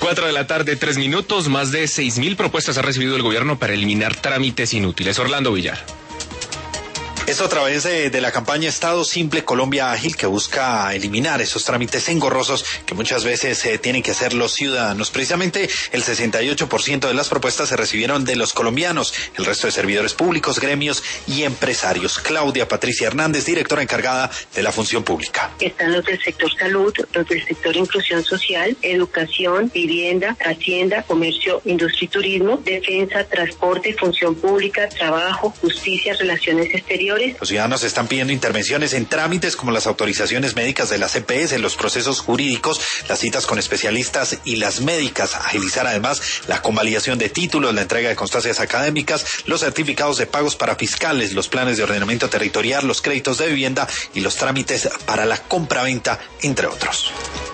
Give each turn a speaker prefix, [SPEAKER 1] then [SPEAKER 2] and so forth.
[SPEAKER 1] 4 de la tarde, 3 minutos. Más de 6.000 propuestas ha recibido el gobierno para eliminar trámites inútiles. Orlando Villar.
[SPEAKER 2] Esto a través de la campaña Estado Simple Colombia Ágil, que busca eliminar esos trámites engorrosos que muchas veces tienen que hacer los ciudadanos. Precisamente el 68% de las propuestas se recibieron de los colombianos, el resto de servidores públicos, gremios y empresarios. Claudia Patricia Hernández, directora encargada de la función pública.
[SPEAKER 3] Están los del sector salud, los del sector inclusión social, educación, vivienda, hacienda, comercio, industria y turismo, defensa, transporte, función pública, trabajo, justicia, relaciones exteriores.
[SPEAKER 2] Los ciudadanos están pidiendo intervenciones en trámites como las autorizaciones médicas de las EPS, los procesos jurídicos, las citas con especialistas y las médicas. Agilizar además la convalidación de títulos, la entrega de constancias académicas, los certificados de pagos para fiscales, los planes de ordenamiento territorial, los créditos de vivienda y los trámites para la compraventa, entre otros.